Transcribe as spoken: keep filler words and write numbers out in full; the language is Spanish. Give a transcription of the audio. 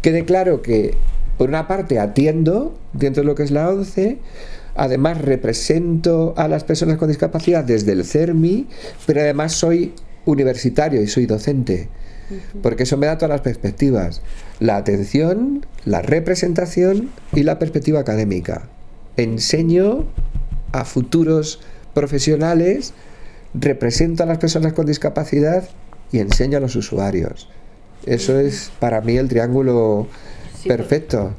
quede claro que, por una parte, atiendo dentro de lo que es la ONCE, además represento a las personas con discapacidad desde el CERMI, pero además soy universitario y soy docente, porque eso me da todas las perspectivas: la atención, la representación y la perspectiva académica. Enseño a futuros profesionales, represento a las personas con discapacidad y enseño a los usuarios. Eso es para mí el triángulo sí, perfecto.